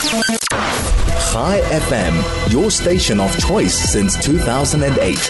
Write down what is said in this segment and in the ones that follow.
Chai FM, your station of choice since 2008.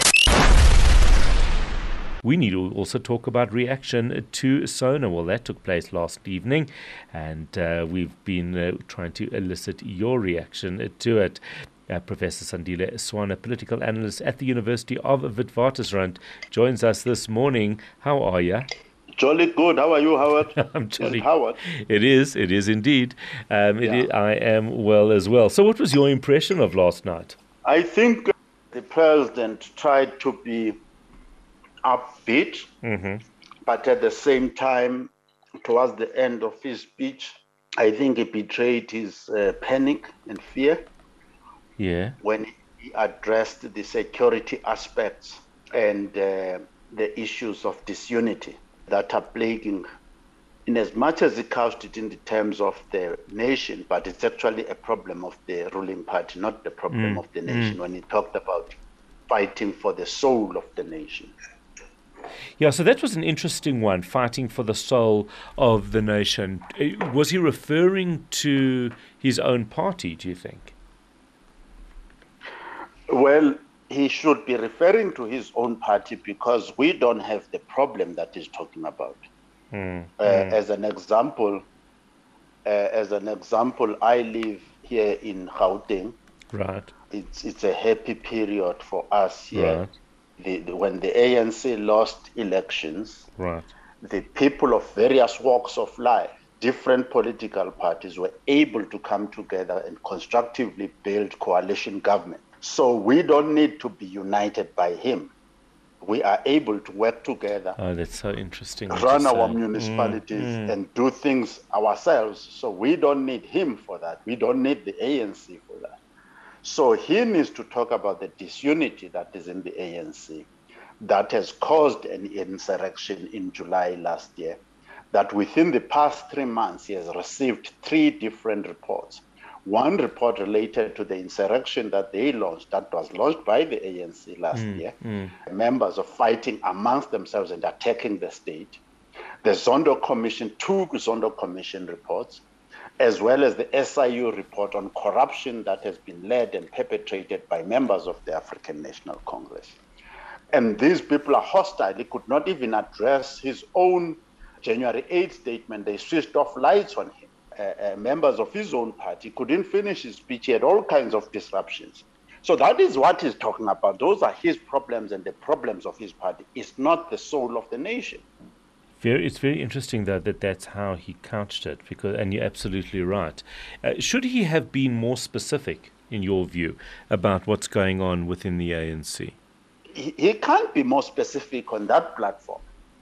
We need to also talk about reaction to SONA. Well, that took place last evening, and we've been trying to elicit your reaction to it. Professor Sandile Swana, political analyst at the University of Witwatersrand, joins us this morning. How are you? Jolly good. How are you, Howard? I'm jolly. Howard. It is indeed. I am well as well. So what was your impression of last night? I think the president tried to be upbeat, but at the same time, towards the end of his speech, I think he betrayed his panic and fear when he addressed the security aspects and the issues of disunity that are plaguing, in as much as he couched it in the terms of the nation, but it's actually a problem of the ruling party, not the problem of the nation, when he talked about fighting for the soul of the nation. Yeah, so that was an interesting one, fighting for the soul of the nation. Was he referring to his own party, do you think? Well, he should be referring to his own party because we don't have the problem that he's talking about. As an example, I live here in Gauteng. Right. It's a happy period for us here. Right. When the ANC lost elections, the people of various walks of life, different political parties, were able to come together and constructively build coalition government. So we don't need to be united by him. We are able to work together. Oh, that's so interesting. Run our municipalities and do things ourselves. So we don't need him for that. We don't need the ANC for that. So he needs to talk about the disunity that is in the ANC that has caused an insurrection in July last year, that within the past 3 months he has received 3 different reports. One report related to the insurrection that was launched by the ANC last year, members of fighting amongst themselves and attacking the state. The Zondo Commission, 2 Zondo Commission reports, as well as the SIU report on corruption that has been led and perpetrated by members of the African National Congress. And these people are hostile. He could not even address his own January 8th statement. They switched off lights on him. Members of his own party couldn't finish his speech. He had all kinds of disruptions. So that is what he's talking about. Those are his problems and the problems of his party. It's not the soul of the nation. It's very interesting, though, that's how he couched it, and you're absolutely right. Should he have been more specific, in your view, about what's going on within the ANC? He can't be more specific on that platform,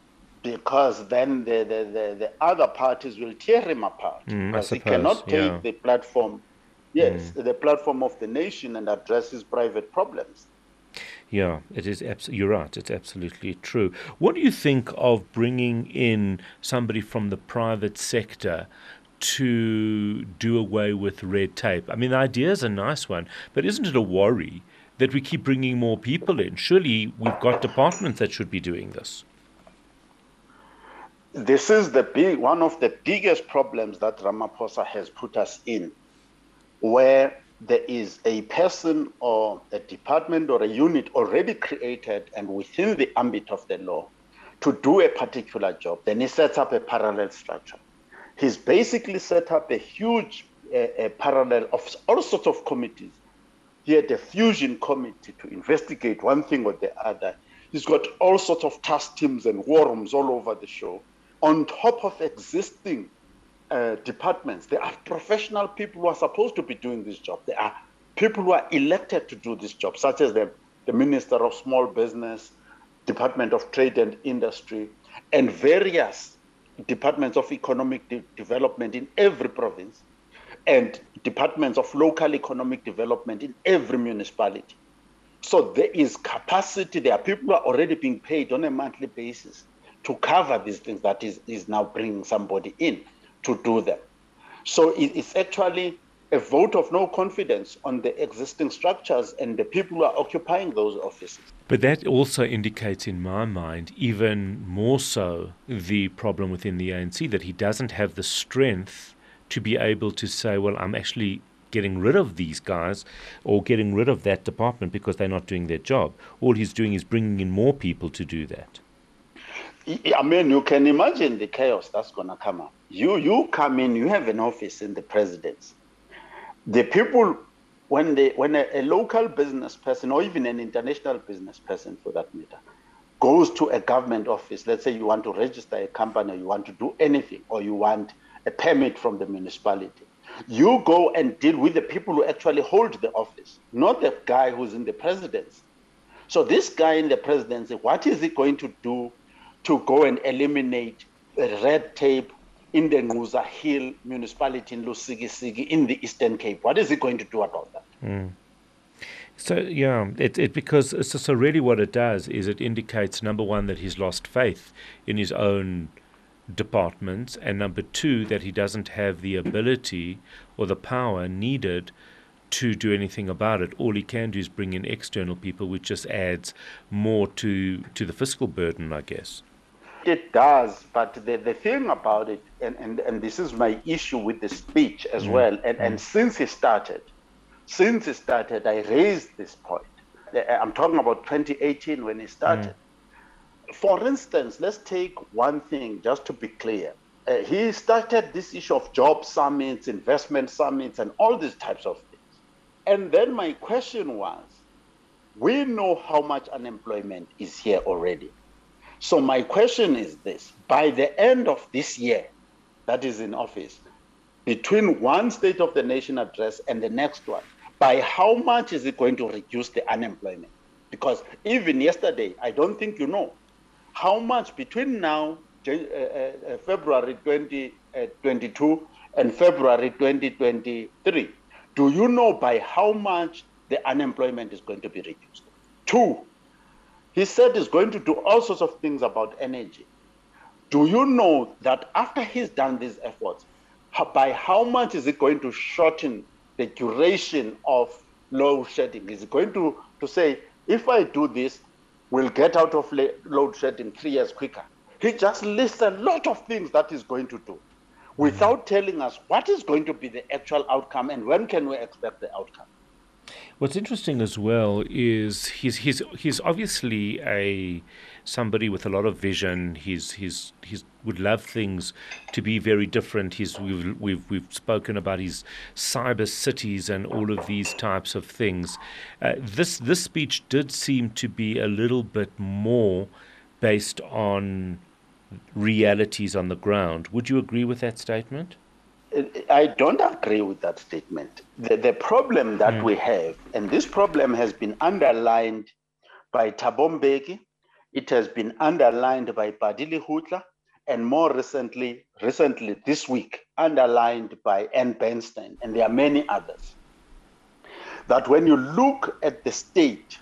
because then the other parties will tear him apart. Because he cannot take the platform, the platform of the nation and address his private problems. Yeah, it is. You're right. It's absolutely true. What do you think of bringing in somebody from the private sector to do away with red tape? I mean, the idea is a nice one, but isn't it a worry that we keep bringing more people in? Surely we've got departments that should be doing this. This is one of the biggest problems that Ramaphosa has put us in, where there is a person or a department or a unit already created and within the ambit of the law to do a particular job. Then he sets up a parallel structure. He's basically set up a huge parallel of all sorts of committees. He had a fusion committee to investigate one thing or the other. He's got all sorts of task teams and war rooms all over the show. On top of existing departments, there are professional people who are supposed to be doing this job. There are people who are elected to do this job, such as the Minister of Small Business, Department of Trade and Industry, and various departments of economic development in every province, and departments of local economic development in every municipality. So there is capacity. There are people who are already being paid on a monthly basis to cover these things that is now bringing somebody in to do them. So it's actually a vote of no confidence on the existing structures and the people who are occupying those offices. But that also indicates, in my mind, even more so the problem within the ANC, that he doesn't have the strength to be able to say, well, I'm actually getting rid of these guys or getting rid of that department because they're not doing their job. All he's doing is bringing in more people to do that. I mean, you can imagine the chaos that's going to come up. You come in, you have an office in the presidency. The people, when a local business person or even an international business person for that matter goes to a government office, let's say you want to register a company, or you want to do anything, or you want a permit from the municipality, you go and deal with the people who actually hold the office, not the guy who's in the presidency. So this guy in the presidency, what is he going to do to go and eliminate red tape in the Nguza Hill municipality in Lusikisiki in the Eastern Cape? What is he going to do about that? Mm. So, yeah, so really what it does is it indicates, number one, that he's lost faith in his own departments, and number two, that he doesn't have the ability or the power needed to do anything about it. All he can do is bring in external people, which just adds more to the fiscal burden, I guess. It does, but the thing about it, and this is my issue with the speech as well, and since he started, I raised this point. I'm talking about 2018 when he started. For instance, let's take one thing just to be clear. He started this issue of job summits, investment summits, and all these types of things. And then my question was, we know how much unemployment is here already. So my question is this: by the end of this year that is in office, between one State of the Nation address and the next one, by how much is it going to reduce the unemployment? Because even yesterday, I don't think you know how much between now, February 2022 and February 2023, do you know by how much the unemployment is going to be reduced? 2, he said he's going to do all sorts of things about energy. Do you know that after he's done these efforts, by how much is it going to shorten the duration of load shedding? Is it going to say, if I do this, we'll get out of load shedding 3 years quicker? He just lists a lot of things that he's going to do without telling us what is going to be the actual outcome and when can we expect the outcome. What's interesting as well is he's obviously somebody with a lot of vision. He's would love things to be very different. We've spoken about his cyber cities and all of these types of things. This speech did seem to be a little bit more based on realities on the ground. Would you agree with that statement? I don't agree with that statement. The problem that we have, and this problem has been underlined by Thabo Mbeki, it has been underlined by Padili Hutla, and more recently this week, underlined by Ann Bernstein, and there are many others, that when you look at the state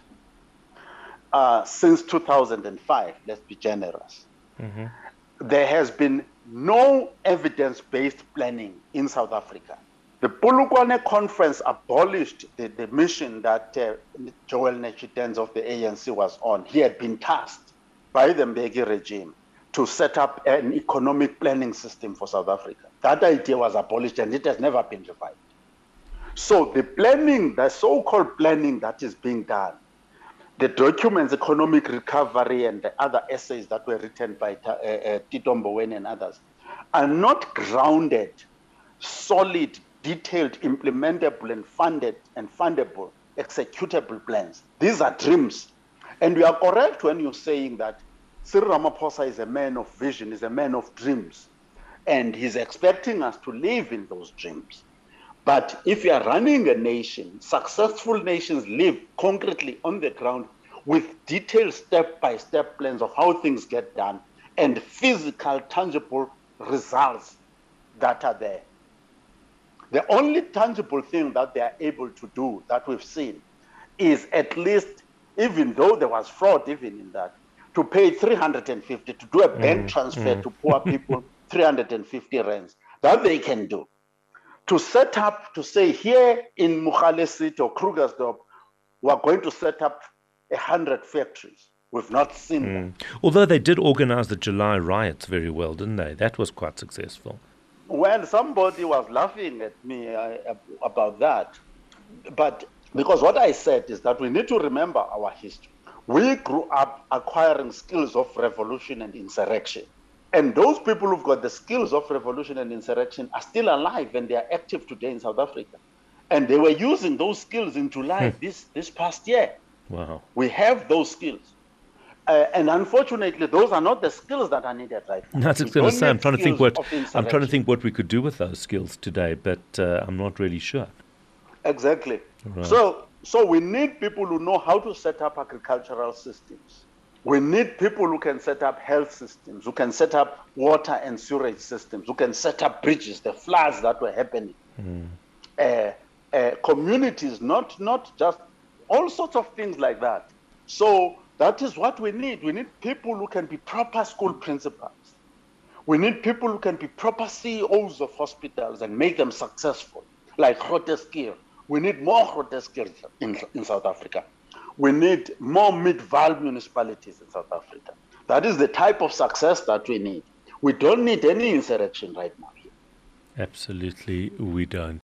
since 2005, let's be generous, there has been no evidence-based planning in South Africa. The Polokwane Conference abolished the mission that Joel Netshitens of the ANC was on. He had been tasked by the Mbeki regime to set up an economic planning system for South Africa. That idea was abolished and it has never been revived. So the planning, the so-called planning that is being done, the documents, economic recovery, and the other essays that were written by Tito Mboweni and others, are not grounded, solid, detailed, implementable, and fundable, executable plans. These are dreams. And you are correct when you're saying that Cyril Ramaphosa is a man of vision, is a man of dreams, and he's expecting us to live in those dreams. But if you are running a nation, successful nations live concretely on the ground with detailed step-by-step plans of how things get done and physical, tangible results that are there. The only tangible thing that they are able to do that we've seen is, at least, even though there was fraud even in that, to pay 350, to do a bank transfer to poor people, 350 rands, that they can do. To set up, to say here in Mogale City or Krugersdorp, we're going to set up 100 factories. We've not seen that. Although they did organize the July riots very well, didn't they? That was quite successful. Well, somebody was laughing at me about that. But because what I said is that we need to remember our history. We grew up acquiring skills of revolution and insurrection. And those people who've got the skills of revolution and insurrection are still alive and they are active today in South Africa. And they were using those skills in July this past year. Wow. We have those skills. And unfortunately, those are not the skills that are needed right now. That's We what I was don't saying. I'm need trying to think skills what of I'm trying to insurrection. think what we could do with those skills today, but I'm not really sure. Exactly. Right. So we need people who know how to set up agricultural systems. We need people who can set up health systems, who can set up water and sewerage systems, who can set up bridges, the floods that were happening. Communities, not just all sorts of things like that. So that is what we need. We need people who can be proper school principals. We need people who can be proper CEOs of hospitals and make them successful, like Grooteskier. We need more Grooteskiers in South Africa. We need more mid-val municipalities in South Africa. That is the type of success that we need. We don't need any insurrection right now here. Absolutely, we don't.